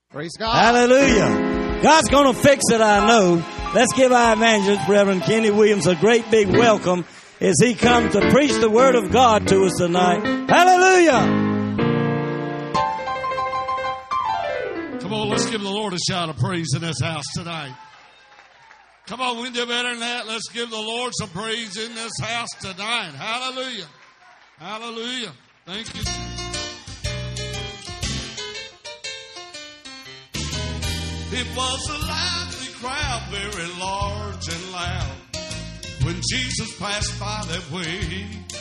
Praise God. Hallelujah. God's going to fix it, I know. Let's give our evangelist, Reverend Kenny Williams, a great big welcome as he comes to preach the Word of God to us tonight. Hallelujah. Come on, let's give the Lord a shout of praise in this house tonight. Come on, we can do better than that. Let's give the Lord some praise in this house tonight. Hallelujah. Hallelujah. Thank you. It was a lively crowd, very large and loud, when Jesus passed by that way.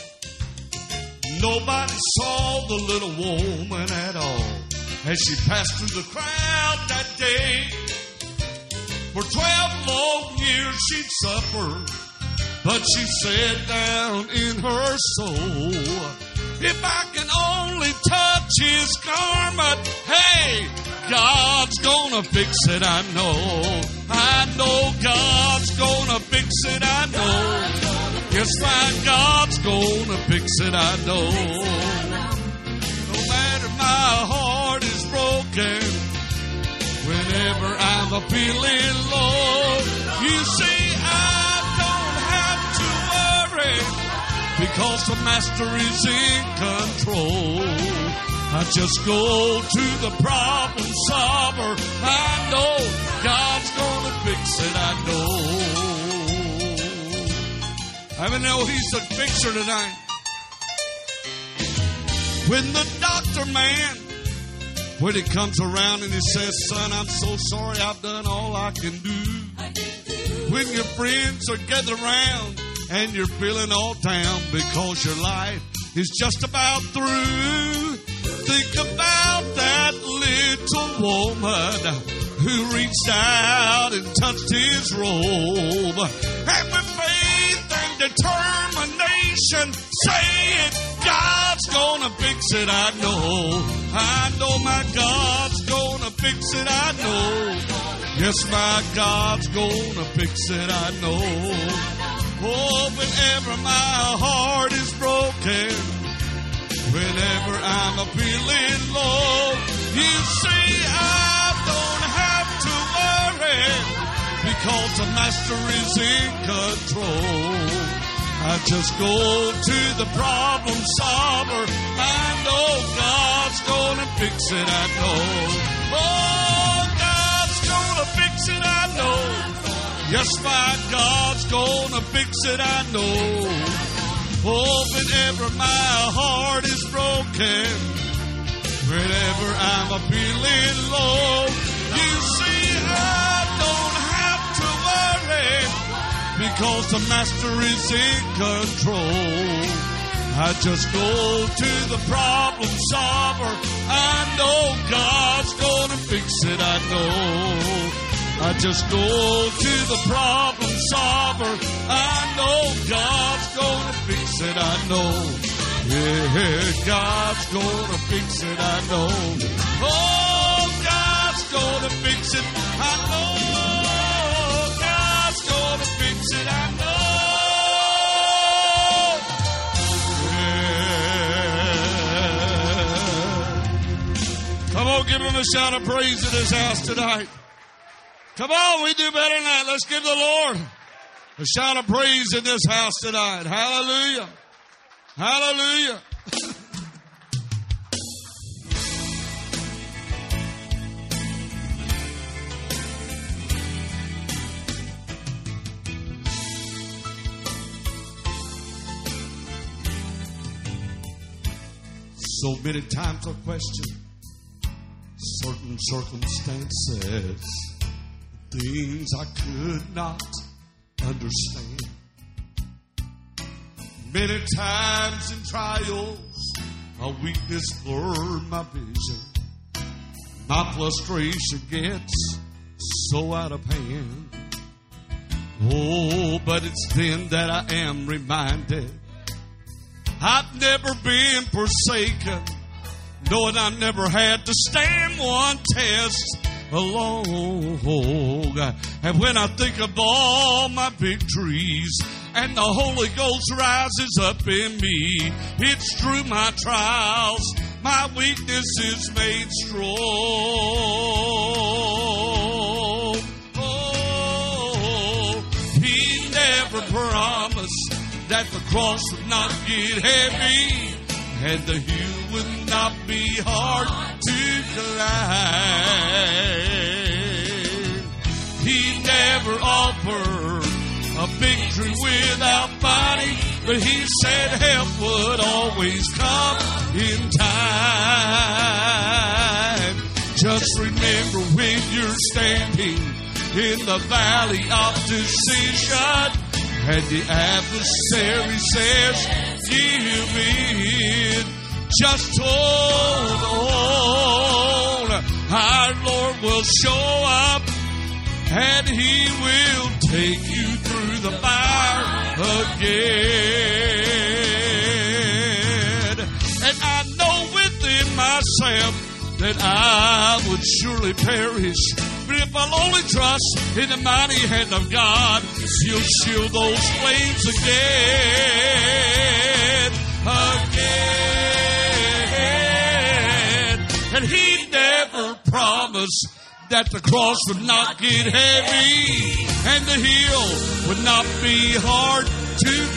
Nobody saw the little woman at all as she passed through the crowd that day. For 12 long years she'd suffered, but she said down in her soul, if I can only touch his garment, hey, God's gonna fix it, I know. I know God's gonna fix it, I know. Yes, my God's gonna fix it, I know. No matter my heart is broken, whenever I'm feeling low, you see I don't have to worry, because the Master is in control. I just go to the problem solver. I know God's gonna fix it, I know. I know he's the fixer tonight. When the doctor man, when he comes around and he says, son, I'm so sorry, I've done all I can do. When your friends are gathered around and you're feeling all down because your life is just about through, think about that little woman who reached out and touched his robe. And with faith and determination, say it, God's gonna fix it, I know. I know my God's gonna fix it, I know. Yes, my God's gonna fix it, I know. Oh, whenever my heart is broken, whenever I'm feeling low, you see I don't have to worry, because the Master is in control. I just go to the problem solver. I know God's gonna fix it, I know. Oh, God's gonna fix it, I know. Yes, my God's gonna fix it, I know. Oh, whenever my heart is broken, whenever I'm feeling low, you see I don't have to worry, because the Master is in control. I just go to the problem solver. I know God's gonna fix it, I know. I just go to the problem solver. I know God's gonna fix it, I know. Yeah, God's gonna fix it, I know. Oh, God's gonna fix it, I know. God's gonna fix it, I know. Yeah. Come on, give him a shout of praise in this house tonight. Come on, we do better than that. Let's give the Lord a shout of praise in this house tonight. Hallelujah. Hallelujah. So many times I question certain circumstances, things I could not understand. Many times in trials, my weakness blurred my vision. My frustration gets so out of hand. Oh, but it's then that I am reminded I've never been forsaken, knowing I never had to stand one test alone. And when I think of all my victories and the Holy Ghost rises up in me, it's through my trials my weakness is made strong. that the cross would not get heavy, and the hill would not be hard to climb. He never offered a victory without fighting, but he said help would always come in time. Just remember when you're standing in the valley of decision, and the adversary says, give in, just hold on. Our Lord will show up, and He will take you through the fire again. And I know within myself that I would surely perish, but if I'll only trust in the mighty hand of God, He'll shield those flames again. And He never promised that the cross would not get heavy and the hill would not be hard to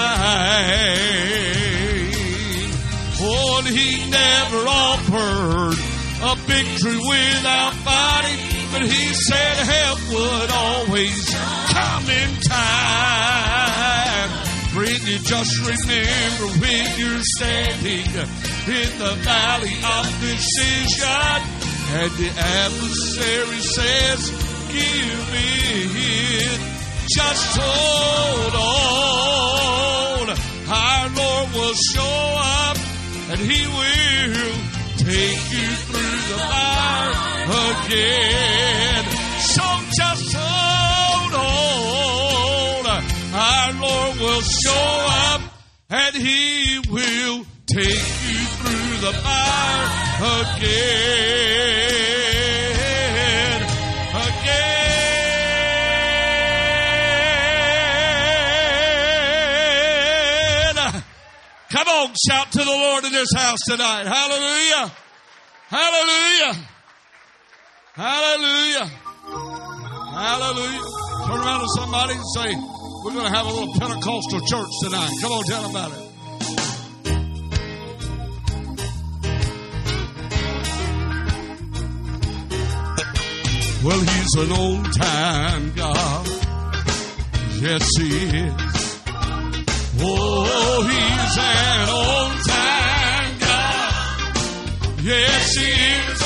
climb. Oh, and He never offered a victory without fighting, but He said help would always come in time. Friend, you just remember when you're standing in the valley of decision, and the adversary says, give in, just hold on. Our Lord will show up, and He will take you through the fire again. So just hold on. Our Lord will show up, and He will take you through the fire again. Come on, shout to the Lord in this house tonight. Hallelujah. Hallelujah. Hallelujah. Hallelujah. Turn around to somebody and say, we're going to have a little Pentecostal church tonight. Come on, tell them about it. Well, He's an on-time God. Yes, He is. Oh, He's an on-time God. Yes, He is.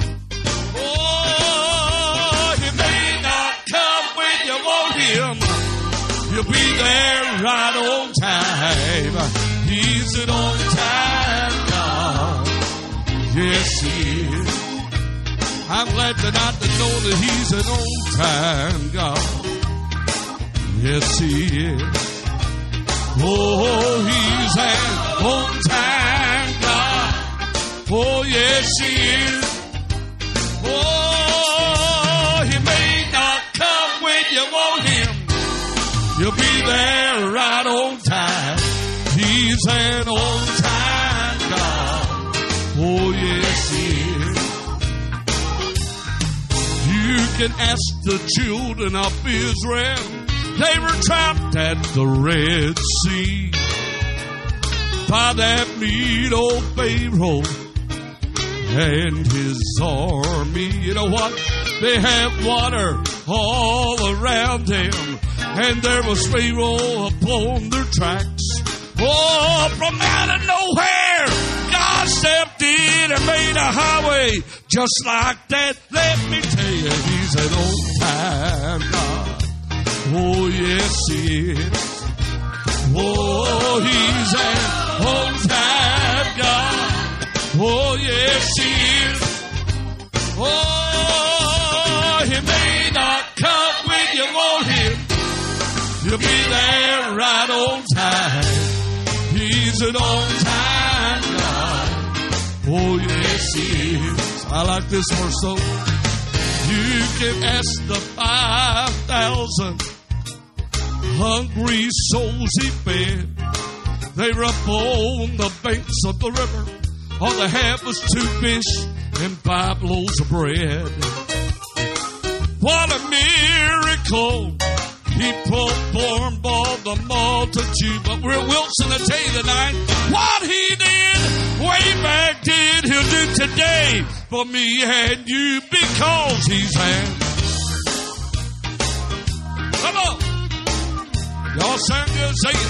Oh, He may not come when you want Him. He'll be there right on time. He's an on-time God. Yes, He is. I'm glad tonight to know that He's an on-time God. Yes, He is. Oh, He's an on-time God. Oh, yes, He is. Oh, He may not come when you want Him. He'll be there right on time. He's an on-time God. Oh, yes, He is. You can ask the children of Israel. They were trapped at the Red Sea by that mean old Pharaoh and his army. You know what? They had water all around them, and there was Pharaoh upon their tracks. Oh, from out of nowhere, God stepped in and made a highway just like that. Let me tell you, He's an old-time God. Oh, yes, He is. Oh, He's an on-time God. Oh, yes, He is. Oh, He may not come when you want Him. He'll be there right on time. He's an on-time God. Oh, yes, He is. I like this verse, though. You can ask the 5,000 hungry souls He fed. They were up on the banks of the river. All they had was 2 fish and 5 loaves of bread. What a miracle He formed the multitude. But we're Wilson to tell you tonight what he did way back then, he'll do today for me and you because he's hands. Come on. Y'all sound good. Sing it.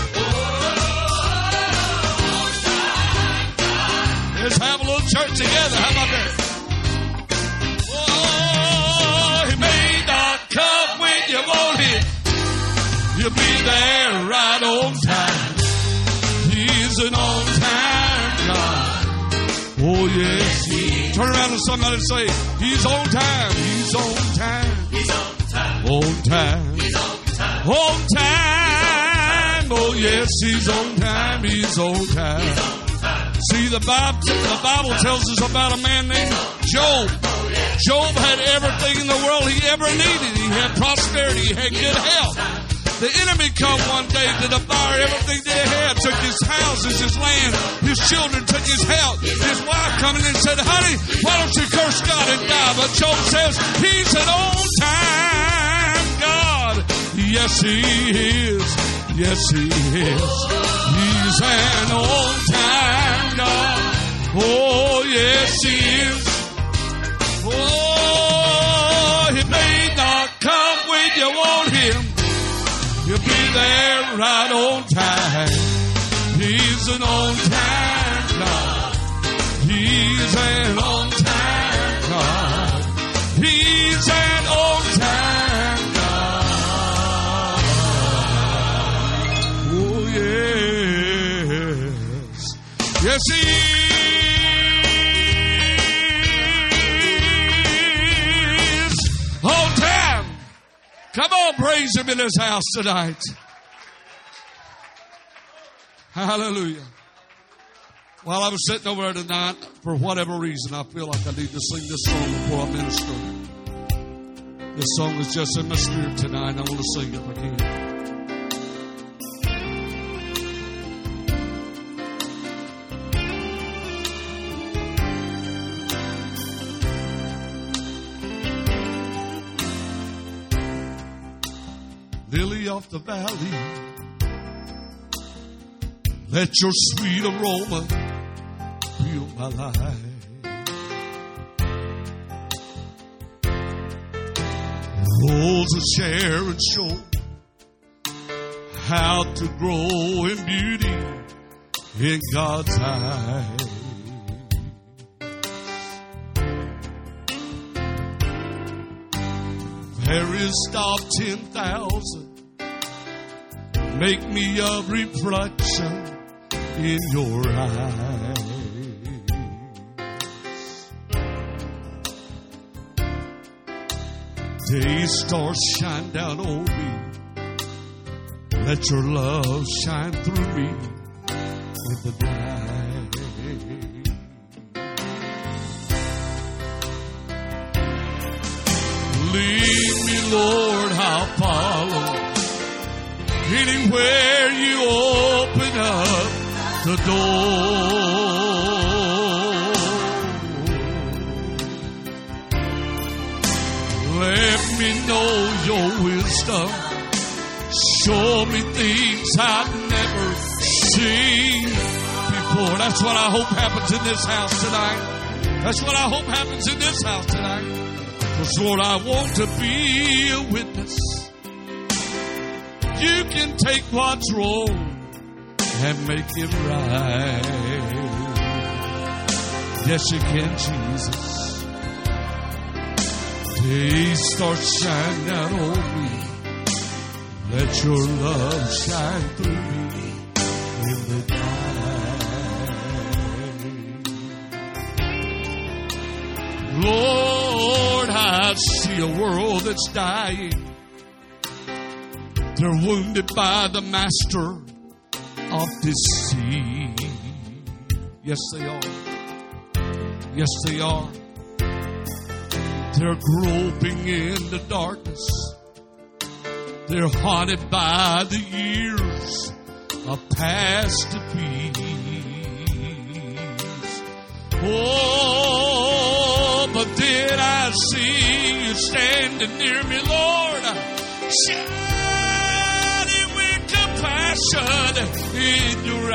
Let's have a little church together. How about that? Oh, he may not come when you want him. He'll be there right on time. He's an on-time God. Oh, yes. Turn around to somebody and say, he's on time. He's on time. He's on time. On time. He's on time. On time. Oh, yes, he's on time. He's on time. He's on time. See, the Bible tells us about a man named Job. Job had everything in the world he ever needed. He had prosperity. He had good health. The enemy come one day to devour everything that he had. Took his houses, his land, his children, took his health. His wife come in and said, honey, why don't you curse God and die? But Job says, he's an on-time God. Yes, he is. Yes, he is. He's an on-time God. Oh, yes, he is. Oh, he may not come when you want him. He'll be there right on time. He's an on-time God. He's an on-time God. He's an on-time God. Oh, yes. Yes, he is on time. Come on, praise him in this house tonight. Hallelujah. While I was sitting over there tonight, for whatever reason, I feel like I need to sing this song before I minister. This song is just in my spirit tonight, and I want to sing it if I can. Lily of the valley, let your sweet aroma fill my life. Rose of Sharon show how to grow in beauty in God's eyes. Fairest of 10,000, make me a reflection in your eyes. Day stars shine down on me. Let your love shine through me in the night. Lead me, Lord, I'll follow. Anywhere you open up the door. Let me know your wisdom. Show me things I've never seen before. That's what I hope happens in this house tonight. That's what I hope happens in this house tonight. Because, Lord, I want to be a witness. You can take what's wrong and make it right. Yes, you can, Jesus. Day starts shining out on me. Let your love shine through me in the night. Lord, I see a world that's dying. They're wounded by the master of deceit. Yes, they are. Yes, they are. They're groping in the darkness. They're haunted by the years of past defeats. Oh, but then I see you standing near me, Lord. Shine passion in your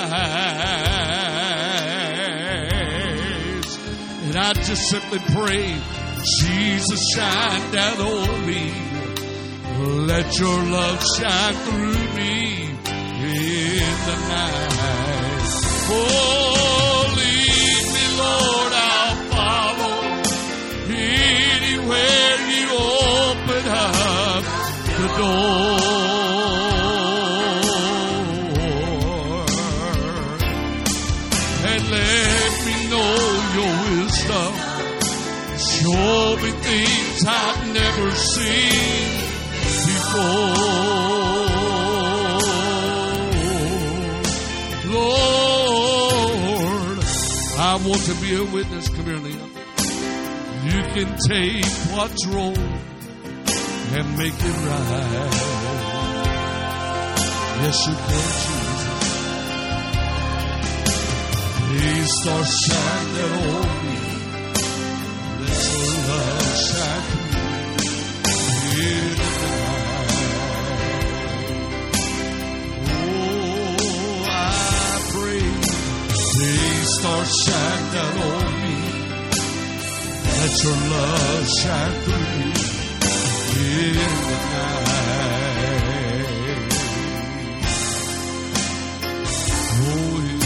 eyes. And I just simply pray, Jesus, shine down on me. Let your love shine through me in the night. Oh, lead me, Lord, I'll follow. Anywhere you open up the door. And let me know your wisdom. Show me things I've never seen before. Lord, I want to be a witness. Come here, Leah. You can take what's wrong and make it right. Yes, you can, Jesus. Please start shining on me. Let your love shine through me in the night. Oh, I pray. Please start shining on me. Let your love shine through me in the night. Oh, in the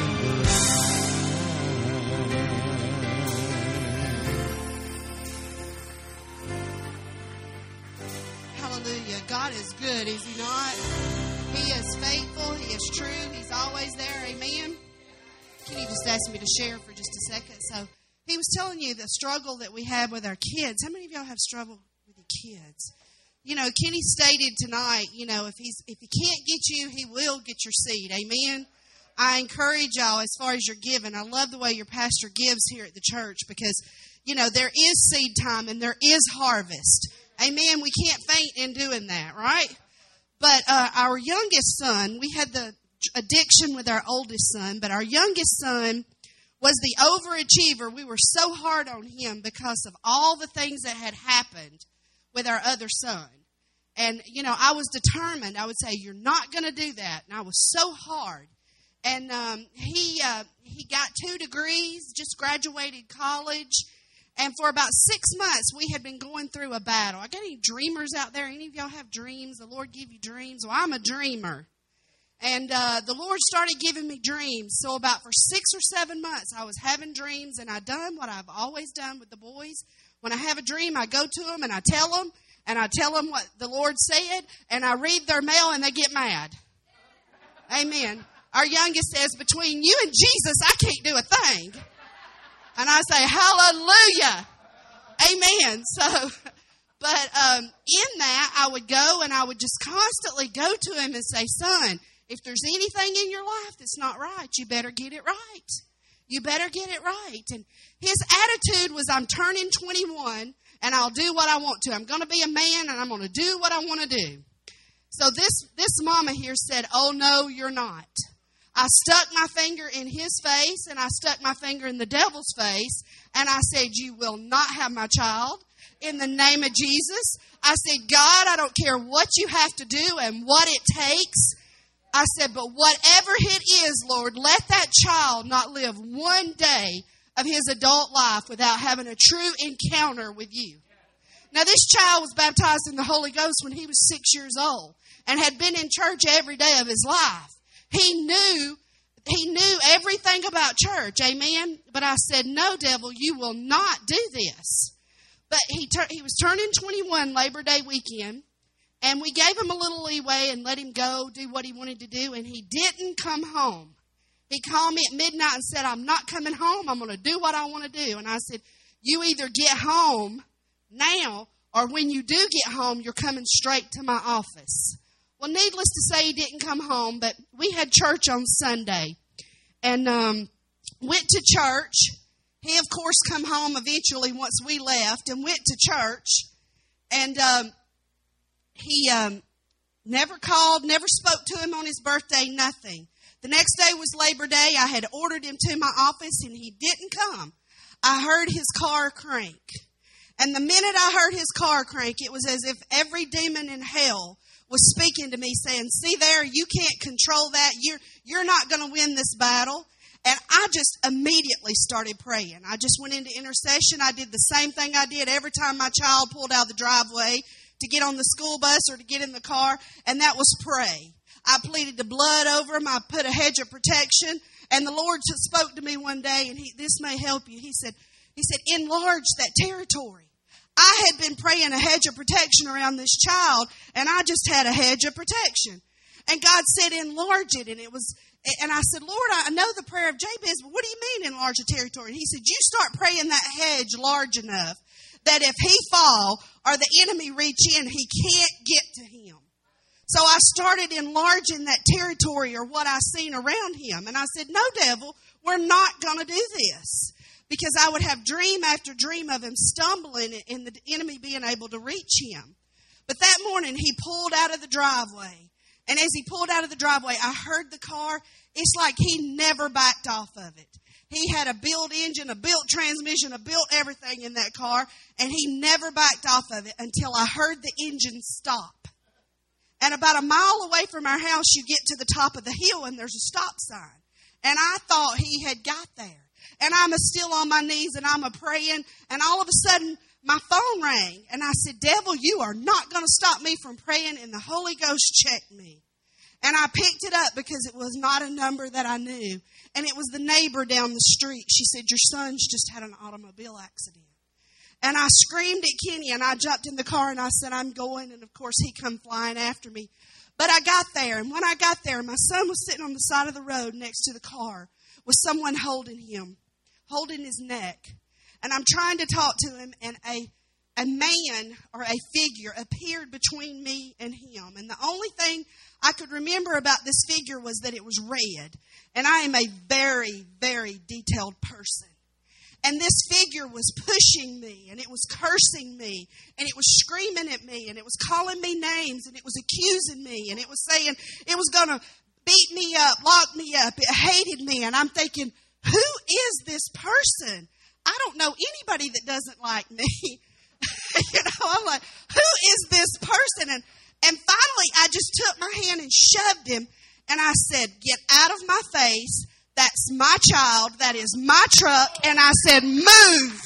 night. Hallelujah. God is good, is He not? He is faithful. He is true. He's always there. Amen. Kenny just asked me to share for just a second. So he was telling you the struggle that we have with our kids. How many of y'all have struggled with your kids? You know, Kenny stated tonight, you know, if he can't get you, he will get your seed. Amen. I encourage y'all as far as your giving. I love the way your pastor gives here at the church because, you know, there is seed time and there is harvest. Amen. We can't faint in doing that, right? But our youngest son, we had the addiction with our oldest son, but our youngest son was the overachiever. We were so hard on him because of all the things that had happened with our other son. And, you know, I was determined. I would say, you're not going to do that. And I was so hard. And he got 2 degrees, just graduated college. And for about 6 months, we had been going through a battle. I got any dreamers out there? Any of y'all have dreams? The Lord give you dreams? Well, I'm a dreamer. And the Lord started giving me dreams. So about for 6 or 7 months, I was having dreams. And I done what I've always done with the boys. When I have a dream, I go to them and I tell them. And I tell them what the Lord said. And I read their mail and they get mad. Amen. Our youngest says, between you and Jesus, I can't do a thing. And I say, hallelujah. Amen. So, but in that, I would go and I would just constantly go to him and say, son, if there's anything in your life that's not right, you better get it right. You better get it right. And his attitude was, I'm turning 21 and I'll do what I want to. I'm going to be a man and I'm going to do what I want to do. So this mama here said, oh, no, you're not. I stuck my finger in his face and I stuck my finger in the devil's face. And I said, you will not have my child in the name of Jesus. I said, God, I don't care what you have to do and what it takes. I said, but whatever it is, Lord, let that child not live one day of his adult life without having a true encounter with you. Now, this child was baptized in the Holy Ghost when he was 6 years old and had been in church every day of his life. He knew everything about church, amen? But I said, no, devil, you will not do this. But he was turning 21 Labor Day weekend, and we gave him a little leeway and let him go do what he wanted to do, and he didn't come home. He called me at midnight and said, I'm not coming home. I'm going to do what I want to do. And I said, you either get home now, or when you do get home, you're coming straight to my office. Well, needless to say, he didn't come home, but we had church on Sunday and went to church. He, of course, come home eventually once we left and went to church. And he never called, never spoke to him on his birthday, nothing. The next day was Labor Day. I had ordered him to my office, and he didn't come. I heard his car crank. And the minute I heard his car crank, it was as if every demon in hell was speaking to me saying, see there, you can't control that. You're not going to win this battle. And I just immediately started praying. I just went into intercession. I did the same thing I did every time my child pulled out of the driveway to get on the school bus or to get in the car, and that was pray. I pleaded the blood over him. I put a hedge of protection. And the Lord spoke to me one day, and this may help you. He said, enlarge that territory. I had been praying a hedge of protection around this child, and I just had a hedge of protection. And God said, enlarge it. And I said, Lord, I know the prayer of Jabez, but what do you mean enlarge the territory? He said, you start praying that hedge large enough that if he fall or the enemy reach in, he can't get to him. So I started enlarging that territory or what I seen around him. And I said, no, devil, we're not going to do this. Because I would have dream after dream of him stumbling and the enemy being able to reach him. But that morning he pulled out of the driveway. And as he pulled out of the driveway, I heard the car. It's like he never backed off of it. He had a built engine, a built transmission, a built everything in that car. And he never backed off of it until I heard the engine stop. And about a mile away from our house, you get to the top of the hill and there's a stop sign. And I thought he had got there. And I'm still on my knees and I'm praying. And all of a sudden, my phone rang. And I said, devil, you are not going to stop me from praying. And the Holy Ghost checked me. And I picked it up because it was not a number that I knew. And it was the neighbor down the street. She said, your son's just had an automobile accident. And I screamed at Kenny and I jumped in the car and I said, I'm going. And of course, he come flying after me. But I got there. And when I got there, my son was sitting on the side of the road next to the car with someone holding him, holding his neck. And I'm trying to talk to him, and a man or a figure appeared between me and him. And the only thing I could remember about this figure was that it was red. And I am a very, very detailed person. And this figure was pushing me, and it was cursing me, and it was screaming at me, and it was calling me names, and it was accusing me, and it was saying it was going to beat me up, lock me up. It hated me. And I'm thinking, who is this person? I don't know anybody that doesn't like me. I'm like, who is this person? And finally, I just took my hand and shoved him. And I said, get out of my face. That's my child. That is my truck. And I said, move.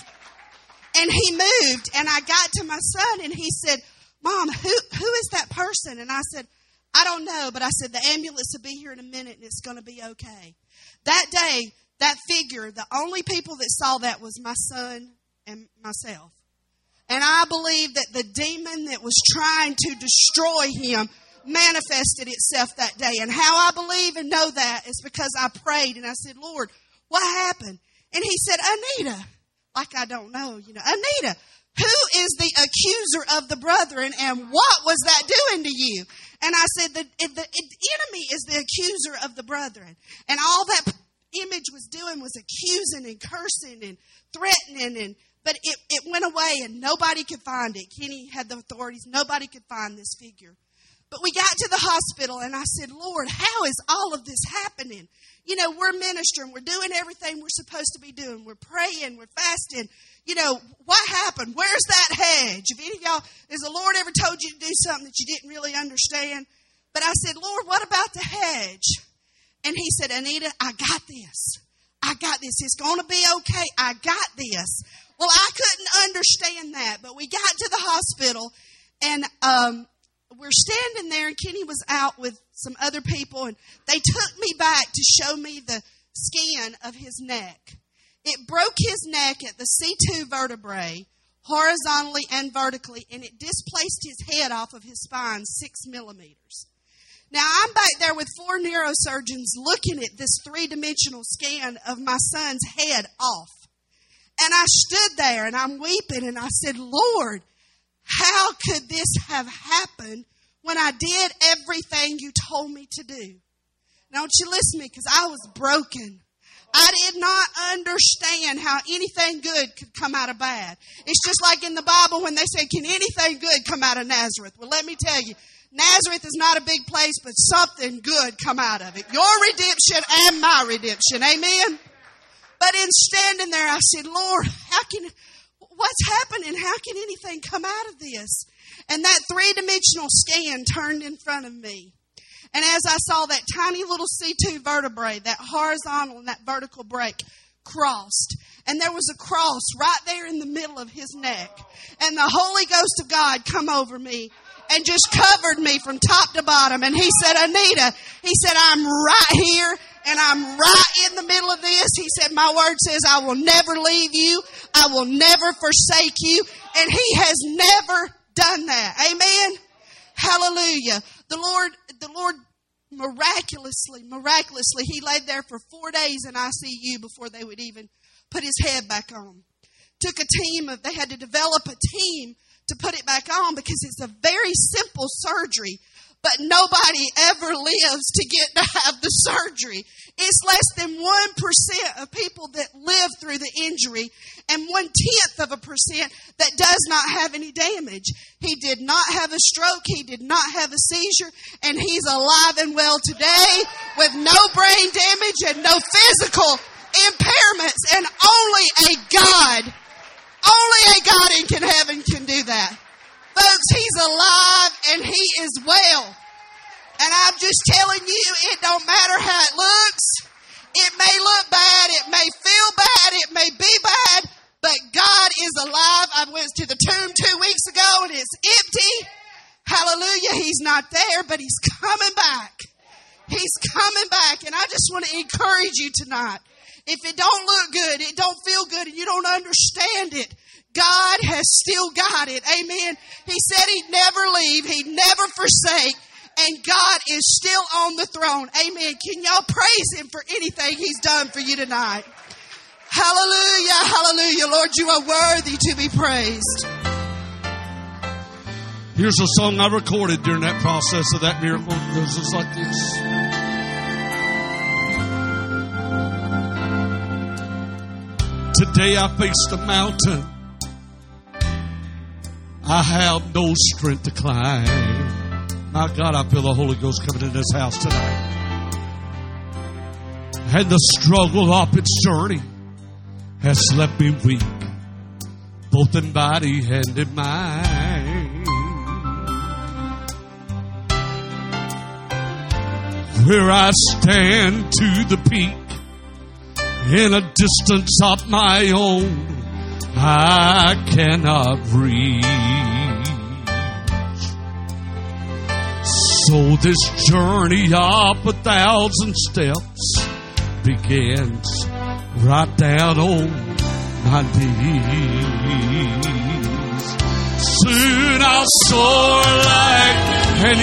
And he moved. And I got to my son and he said, Mom, who is that person? And I said, I don't know. But I said, the ambulance will be here in a minute and it's going to be okay. That day, that figure, the only people that saw that was my son and myself. And I believe that the demon that was trying to destroy him manifested itself that day. And how I believe and know that is because I prayed and I said, Lord, what happened? And he said, Anita, like I don't know, Anita, who is the accuser of the brethren and what was that doing to you? And I said, the enemy is the accuser of the brethren. And all that image was doing was accusing and cursing and threatening, but it went away and nobody could find it. Kenny had the authorities. Nobody could find this figure. But we got to the hospital and I said, Lord, how is all of this happening? We're ministering. We're doing everything we're supposed to be doing. We're praying. We're fasting. What happened? Where's that hedge? If any of y'all, has the Lord ever told you to do something that you didn't really understand? But I said, Lord, what about the hedge? And he said, Anita, I got this. I got this. It's going to be okay. I got this. Well, I couldn't understand that. But we got to the hospital and we're standing there and Kenny was out with some other people and they took me back to show me the scan of his neck. It broke his neck at the C2 vertebrae horizontally and vertically, and it displaced his head off of his spine 6 millimeters. Now, I'm back there with 4 neurosurgeons looking at this 3-dimensional scan of my son's head off. And I stood there and I'm weeping and I said, Lord, how could this have happened when I did everything you told me to do? Now, don't you listen to me because I was broken. I did not understand how anything good could come out of bad. It's just like in the Bible when they say, can anything good come out of Nazareth? Well, let me tell you, Nazareth is not a big place, but something good come out of it. Your redemption and my redemption. Amen? But in standing there, I said, Lord, what's happening? How can anything come out of this? And that three-dimensional scan turned in front of me. And as I saw that tiny little C2 vertebrae, that horizontal and that vertical break crossed. And there was a cross right there in the middle of his neck. And the Holy Ghost of God come over me and just covered me from top to bottom. And he said, Anita, he said, I'm right here and I'm right in the middle of this. He said, my word says, I will never leave you. I will never forsake you. And he has never done that. Amen. Hallelujah. The Lord miraculously, he laid there for 4 days in ICU before they would even put his head back on. They had to develop a team to put it back on because it's a very simple surgery, but nobody ever lives to get to have the surgery. It's less than 1% of people that live through the injury and 0.1% that does not have any damage. He did not have a stroke. He did not have a seizure, and he's alive and well today with no brain damage and no physical impairments, and only a God in heaven can do that. Folks, he's alive and he is well. And I'm just telling you, it don't matter how it looks. It may look bad. It may feel bad. It may be bad. But God is alive. I went to the tomb 2 weeks ago and it's empty. Hallelujah. He's not there, but he's coming back. He's coming back. And I just want to encourage you tonight. If it don't look good, it don't feel good, and you don't understand it, God has still got it. Amen. He said he'd never leave. He'd never forsake. And God is still on the throne. Amen. Can y'all praise him for anything he's done for you tonight? Hallelujah. Hallelujah. Lord, you are worthy to be praised. Here's a song I recorded during that process of that miracle. It goes just like this. Today I faced a mountain I have no strength to climb. My God, I feel the Holy Ghost coming in this house tonight. And the struggle of its journey has left me weak, both in body and in mind. Where I stand to the peak, in a distance of my own, I cannot reach. So this journey of 1,000 steps begins right down on my knees. Soon I'll soar like an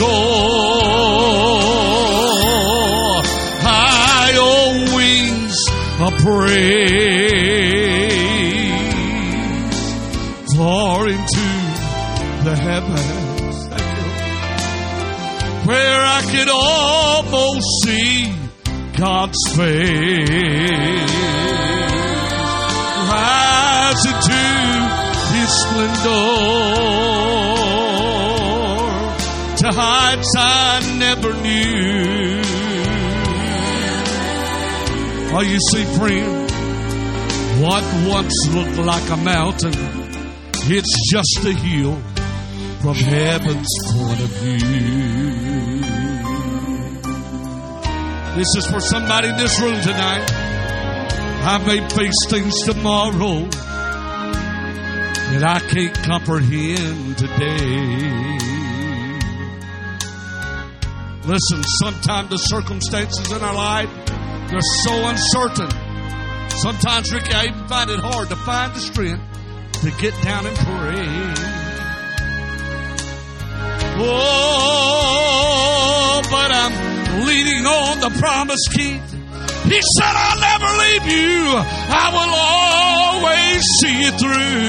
eagle, high on wings of praise, far into the heavens, where I could almost see God's face, rise into his splendor to heights I never knew. Oh, you see, friend, what once looked like a mountain, it's just a hill from heaven's point of view. This is for somebody in this room tonight. I may face things tomorrow that I can't comprehend today. Listen, sometimes the circumstances in our life, they're so uncertain. Sometimes, Ricky, I even find it hard to find the strength to get down and pray. Oh, but I'm leaning on the promise keep. He said, I'll never leave you. I will always see you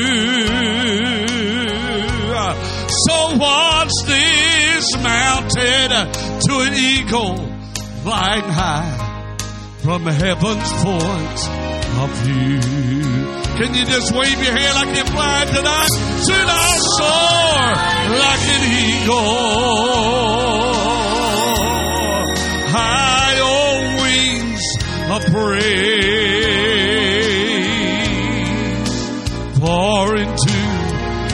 through. So watch this mountain to an eagle flying high from heaven's point of view. Can you just wave your hand like you're flying tonight? Should I soar like an eagle, high on wings of praise, far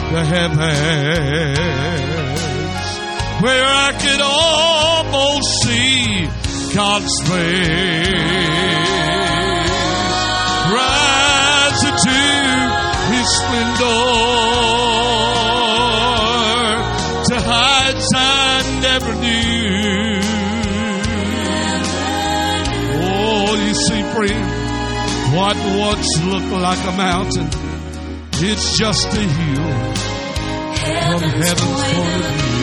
the heavens, where I could almost see God's face rise into His splendor to heights I never knew. Oh, you see, friend, what once looked like a mountain, it's just a hill from heaven's point of view.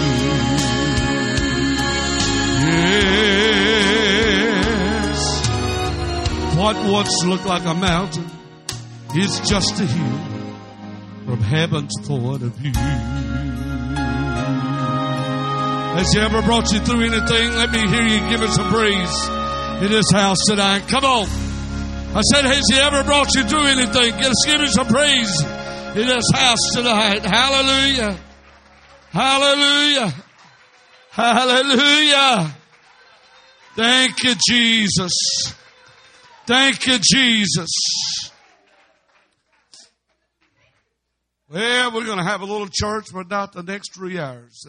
Yes, what once looked like a mountain, it's just a hill from heaven's point of view. Has He ever brought you through anything? Let me hear you give us a praise in this house tonight. Come on. I said, has He ever brought you through anything? Let's give Him some praise in this house tonight. Hallelujah. Hallelujah. Hallelujah. Thank you, Jesus. Thank you, Jesus. Well, we're going to have a little church for about the next 3 hours.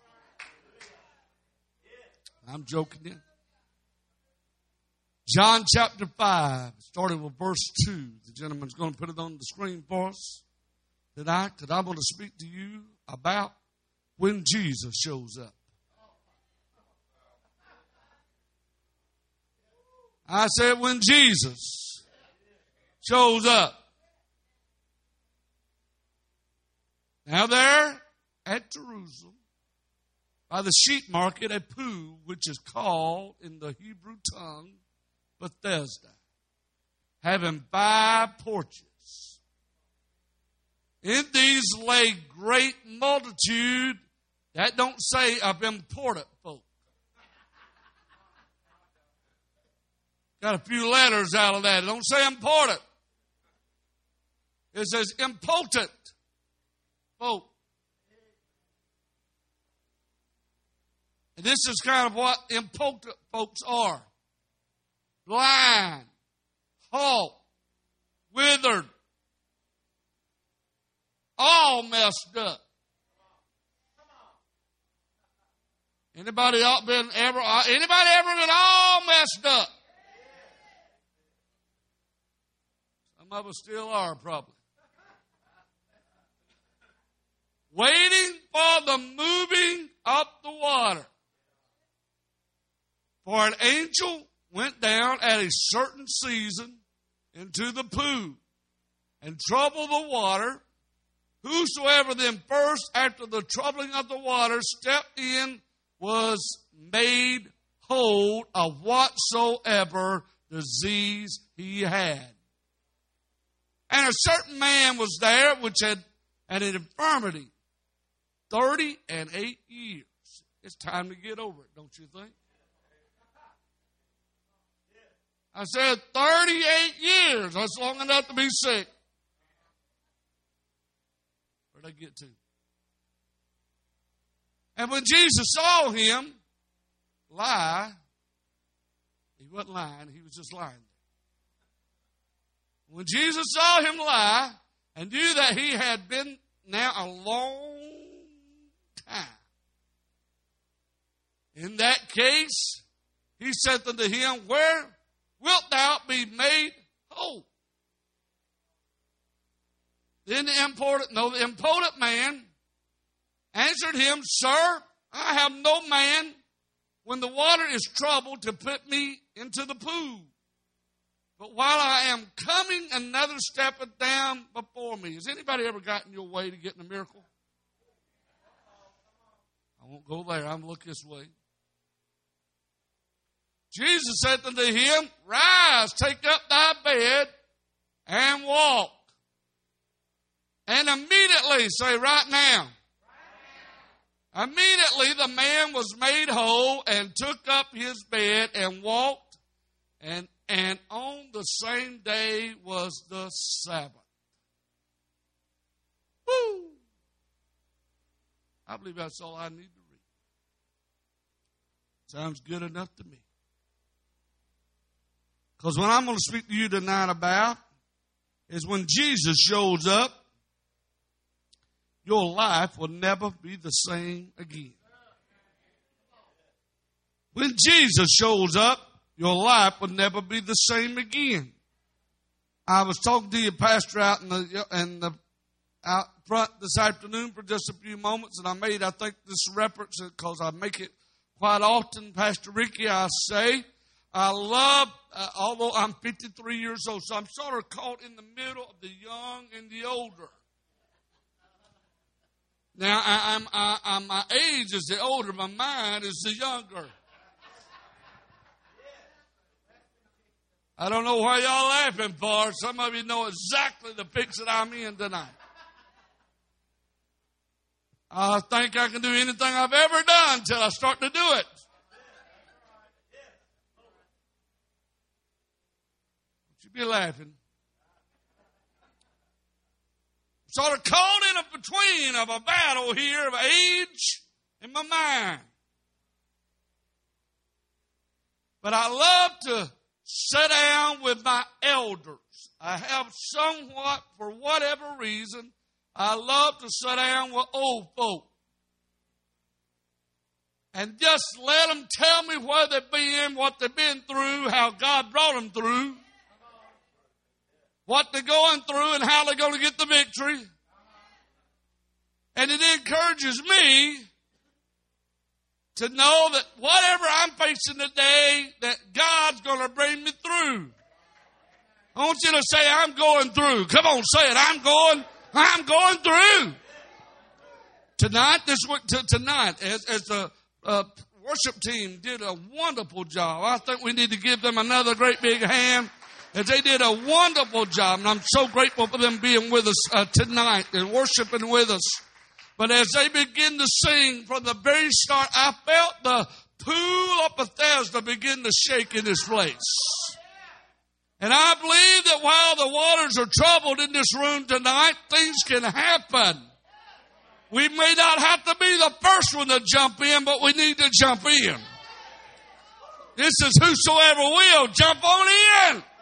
I'm joking you. John chapter 5, starting with verse 2. The gentleman's going to put it on the screen for us tonight, because I'm going to speak to you about when Jesus shows up. I said when Jesus shows up. Now there at Jerusalem, by the sheep market, a pool, which is called in the Hebrew tongue Bethesda, having 5 porches. In these lay great multitude, that don't say of important folk. Got a few letters out of that. It don't say important. It says impotent folk. And this is kind of what impotent folks are. Blind, halt, withered, all messed up. Anybody ever been all messed up? Some of us still are, probably. Waiting for the moving up the water. For an angel went down at a certain season into the pool and troubled the water. Whosoever then first, after the troubling of the water, stepped in was made whole of whatsoever disease he had. And a certain man was there which had an infirmity 38 years. It's time to get over it, don't you think? I said 38 years. That's long enough to be sick. Where'd I get to? And when Jesus saw him lie, he wasn't lying, he was just lying. When Jesus saw him lie and knew that he had been now a long time, in that case, he said unto him, where wilt thou be made whole? Then the impotent man answered him, Sir, I have no man when the water is troubled to put me into the pool. But while I am coming, another steppeth down before me. Has anybody ever gotten your way to getting a miracle? I won't go there. I'm going to look this way. Jesus said unto him, Rise, take up thy bed, and walk. And immediately, say right now. Immediately the man was made whole and took up his bed and walked. And on the same day was the Sabbath. Woo! I believe that's all I need to read. Sounds good enough to me. Because what I'm going to speak to you tonight about is when Jesus shows up, your life will never be the same again. When Jesus shows up, your life will never be the same again. I was talking to your pastor out out front this afternoon for just a few moments, and I made, I think, this reference because I make it quite often. Pastor Ricky, I say, I love, although I'm 53 years old, so I'm sort of caught in the middle of the young and the older. Now, I'm my age is the older, my mind is the younger. I don't know why y'all laughing for. Some of you know exactly the fix that I'm in tonight. I think I can do anything I've ever done until I start to do it. Don't you be laughing. Sort of caught in a between of a battle here of age and my mind. But I love to sit down with my elders. I have somewhat, for whatever reason, I love to sit down with old folk. And just let them tell me where they've been, what they've been through, how God brought them through, what they're going through, and how they're going to get the victory. And it encourages me to know that whatever I'm facing today, that God's going to bring me through. I want you to say, I'm going through. Come on, say it. I'm going through. Tonight, as the worship team did a wonderful job. I think we need to give them another great big hand, as they did a wonderful job. And I'm so grateful for them being with us tonight and worshiping with us. But as they begin to sing from the very start, I felt the pool of Bethesda begin to shake in this place. And I believe that while the waters are troubled in this room tonight, things can happen. We may not have to be the first one to jump in, but we need to jump in. This is whosoever will, jump on in.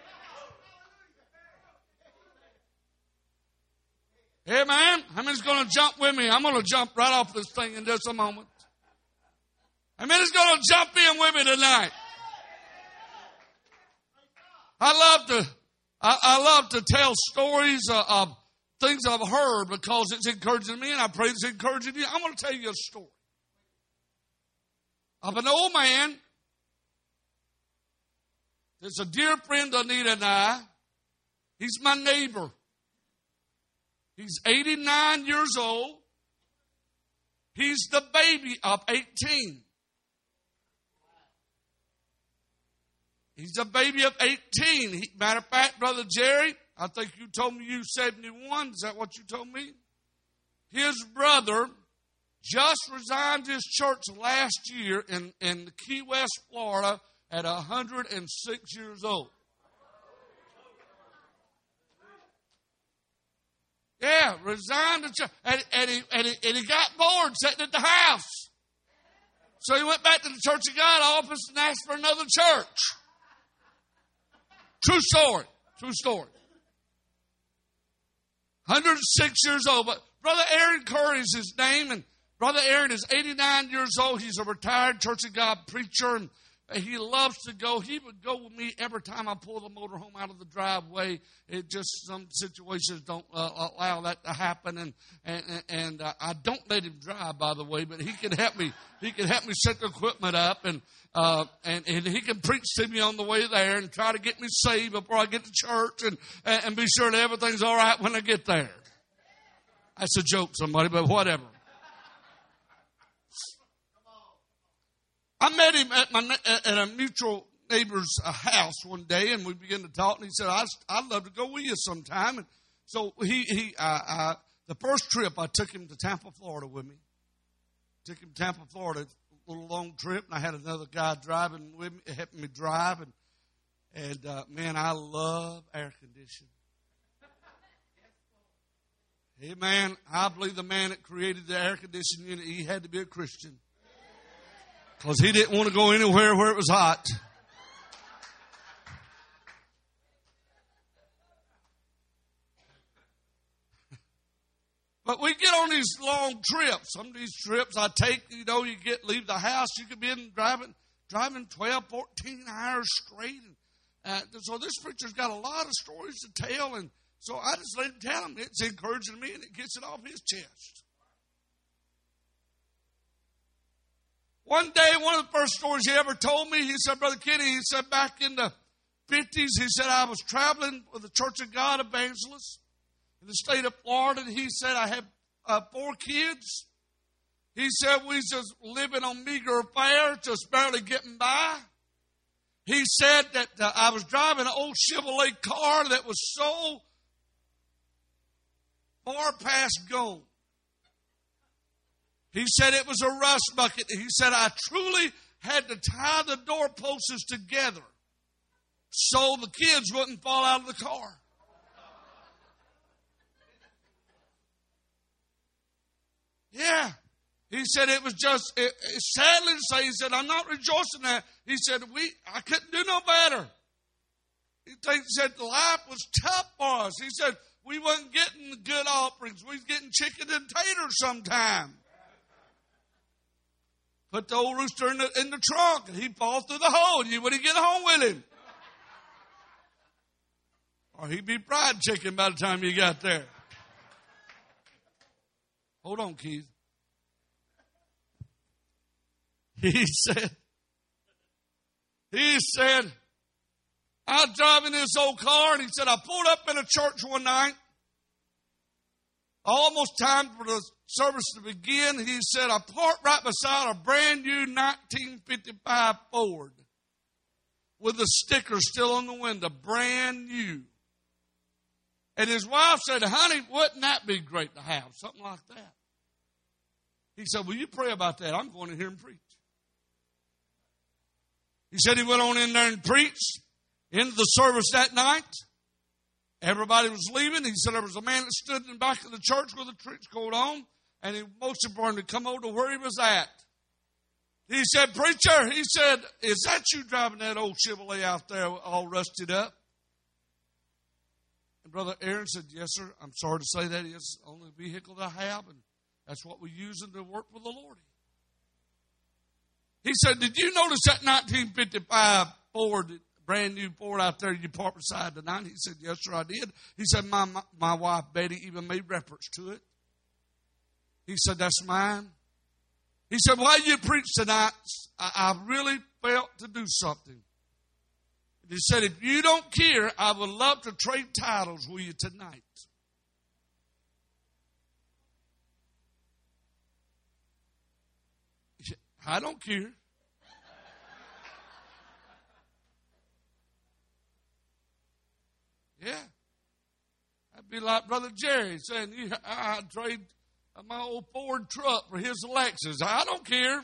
Amen. How many's going to jump with me? I'm going to jump right off this thing in just a moment. How many's going to jump in with me tonight? I love to tell stories of things I've heard because it's encouraging me, and I pray it's encouraging you. I'm going to tell you a story of an old man that's a dear friend of Anita and I. He's my neighbor. He's 89 years old. He's the baby of 18. He's a baby of 18. Matter of fact, Brother Jerry, I think you told me you 71. Is that what you told me? His brother just resigned his church last year in Key West, Florida at 106 years old. Yeah, resigned the church. And he got bored sitting at the house. So he went back to the Church of God office and asked for another church. True story. True story. 106 years old. But Brother Aaron Curry is his name. And Brother Aaron is 89 years old. He's a retired Church of God preacher. And he loves to go. He would go with me every time I pull the motorhome out of the driveway. It just, some situations don't allow that to happen. And I don't let him drive, by the way, but he can help me. He can help me set the equipment up, and he can preach to me on the way there and try to get me saved before I get to church, and be sure that everything's all right when I get there. That's a joke, somebody, but whatever. I met him at a mutual neighbor's house one day, and we began to talk. And he said, "I'd love to go with you sometime." And so the first trip, I took him to Tampa, Florida, with me. Took him to Tampa, Florida, a little long trip, and I had another guy driving with me, helping me drive. And man, I love air conditioning. Hey, man, I believe the man that created the air conditioning unit, he had to be a Christian. Because he didn't want to go anywhere where it was hot. But we get on these long trips. Some of these trips I take, you leave the house. You could be driving 12, 14 hours straight. So this preacher's got a lot of stories to tell. And so I just let him tell them. It's encouraging me and it gets it off his chest. One day, one of the first stories he ever told me, he said, Brother Kenny, he said back in the 50s, he said, I was traveling with the Church of God evangelist in the state of Florida. And he said, I had 4 kids. He said, we just living on meager fare, just barely getting by. He said that I was driving an old Chevrolet car that was so far past gone. He said it was a rust bucket. He said, I truly had to tie the doorposts together so the kids wouldn't fall out of the car. Yeah. He said it was just, sadly to say, he said, I'm not rejoicing that. He said, I couldn't do no better. He said life was tough for us. He said, we wasn't getting good offerings. We was getting chicken and taters sometime. Put the old rooster in the trunk, and he'd fall through the hole, and you wouldn't get home with him. Or he'd be fried chicken by the time you got there. Hold on, Keith. He said, I was driving this old car, and he said, I pulled up in a church one night. Almost time for the service to begin. He said, I parked right beside a brand new 1955 Ford with the sticker still on the window, brand new. And his wife said, honey, wouldn't that be great to have? Something like that. He said, will you pray about that? I'm going to hear him preach. He said he went on in there and preached. Into the service that night. Everybody was leaving. He said there was a man that stood in the back of the church with a preach going on. And he motioned for him to come over to where he was at. He said, preacher, he said, is that you driving that old Chevrolet out there all rusted up? And Brother Aaron said, yes, sir. I'm sorry to say that is the only vehicle that I have. And that's what we're using to work for the Lord. He said, did you notice that 1955 Ford, brand new Ford out there you parked beside tonight? He said, yes, sir, I did. He said, my wife, Betty, even made reference to it. He said, that's mine. He said, while you preach tonight, I really felt to do something. He said, if you don't care, I would love to trade titles with you tonight. He said, I don't care. Yeah. That'd be like Brother Jerry saying, I'd trade my old Ford truck for his Lexus. I don't care.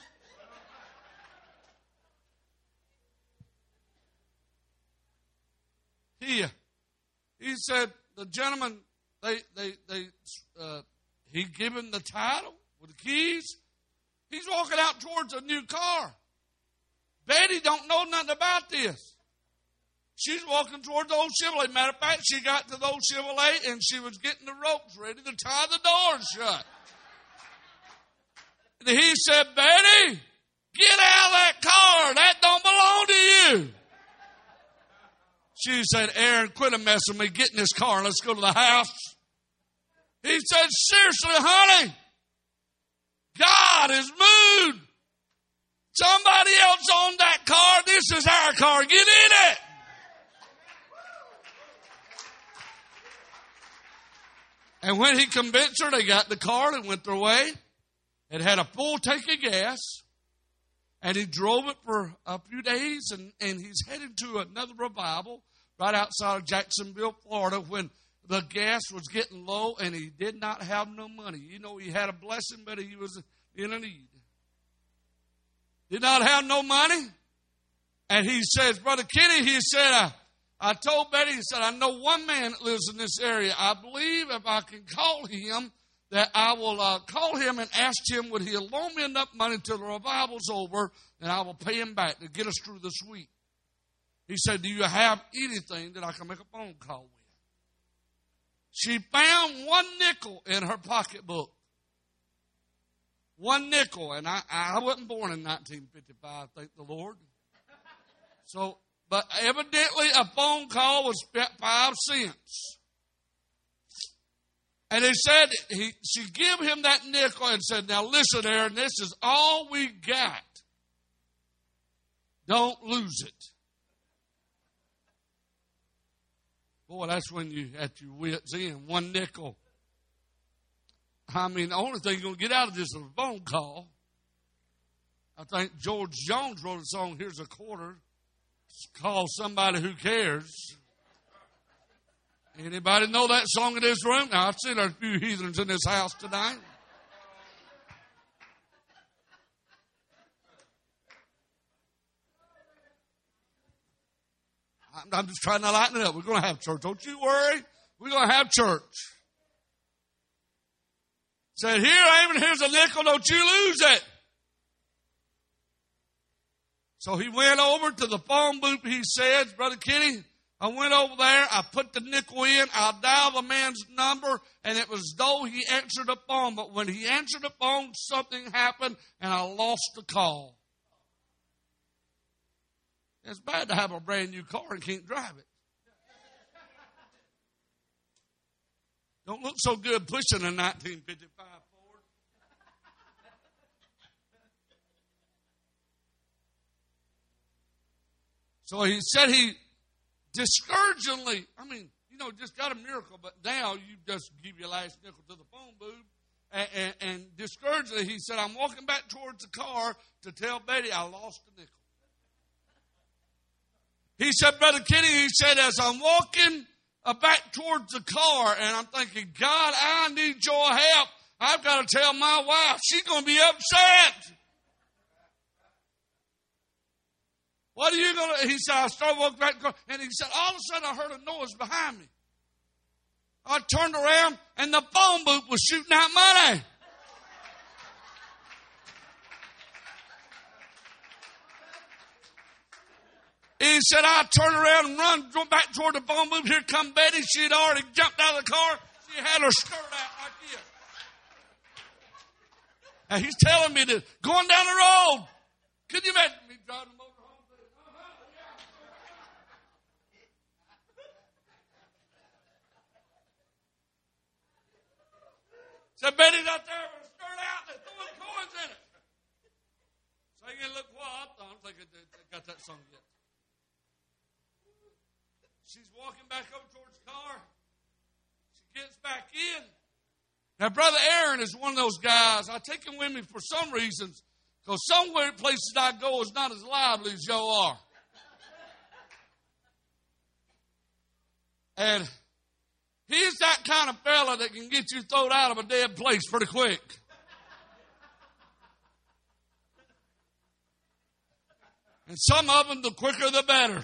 He said the gentleman, he gave him the title with the keys. He's walking out towards a new car. Betty don't know nothing about this. She's walking towards the old Chevrolet. Matter of fact, she got to the old Chevrolet and she was getting the ropes ready to tie the doors shut. And he said, Betty, get out of that car. That don't belong to you. She said, Aaron, quit a messing with me. Get in this car and let's go to the house. He said, seriously, honey, God is moved. Somebody else owned that car. This is our car. Get in it. And when he convinced her, they got in the car and went their way. It had a full tank of gas. And he drove it for a few days. And he's headed to another revival right outside of Jacksonville, Florida, when the gas was getting low and he did not have no money. You know, he had a blessing, but he was in a need. Did not have no money. And he says, Brother Kenny, he said, I told Betty, he said, I know one man that lives in this area. I believe if I can call him, that I will call him and ask him, would he loan me enough money until the revival's over, and I will pay him back to get us through this week. He said, do you have anything that I can make a phone call with? She found one nickel in her pocketbook. One nickel. And I wasn't born in 1955, thank the Lord. So, but evidently a phone call was 5 cents. And they said, she gave him that nickel and said, now listen, Aaron, this is all we got. Don't lose it. Boy, that's when you at your wits' end. One nickel. I mean, the only thing you're going to get out of this is a phone call. I think George Jones wrote a song, Here's a Quarter. It's called Somebody Who Cares. Anybody know that song in this room? Now, I see there's a few heathens in this house tonight. I'm just trying to lighten it up. We're going to have church. Don't you worry. We're going to have church. Said, here, Aaron, here's a nickel. Don't you lose it. So he went over to the phone booth. He said, Brother Kenny, I went over there. I put the nickel in. I dialed the man's number, and it was as though he answered the phone. But when he answered the phone, something happened, and I lost the call. It's bad to have a brand new car and can't drive it. Don't look so good pushing a 1955 Ford. So he said he discouragingly, just got a miracle, but now you just give your last nickel to the phone booth. And discouragingly, he said, I'm walking back towards the car to tell Betty I lost the nickel. He said, Brother Kenny, he said, as I'm walking back towards the car, and I'm thinking, God, I need your help. I've got to tell my wife. She's going to be upset. What are you going to, he said, I started walking back, and he said, all of a sudden I heard a noise behind me. I turned around, and the phone booth was shooting out money. He said, I turned around and run back toward the phone booth. Here come Betty. She had already jumped out of the car. She had her skirt out like this. And he's telling me to going down the road. Could you imagine me driving the motor home? Said, Betty's out there with her skirt out. They're throwing coins in it. Singing, look what I don't think they got that song yet. She's walking back over towards the car. She gets back in. Now, Brother Aaron is one of those guys. I take him with me for some reasons, because somewhere places I go is not as lively as y'all are. And he's that kind of fella that can get you thrown out of a dead place pretty quick. And some of them, the quicker the better.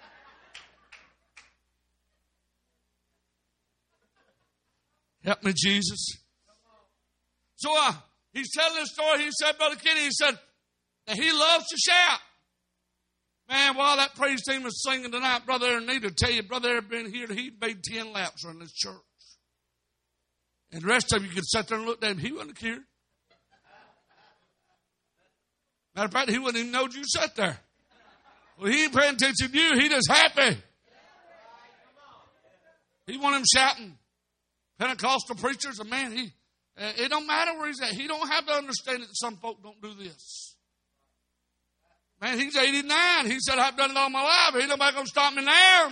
Help me, Jesus. So he's telling this story. He said, Brother Kenny, he said, that he loves to shout. Man, while that praise team was singing tonight, Brother Aaron, need to tell you, Brother Aaron been here, he made 10 laps around this church. And the rest of you could sit there and look at him. He wouldn't have cared. Matter of fact, he wouldn't even know you sat there. Well, he ain't paying attention to you. He just happy. He want him shouting. Pentecostal preachers, a man, it don't matter where he's at. He don't have to understand that some folk don't do this. Man, he's 89. He said, I've done it all my life. Ain't nobody going to stop me now.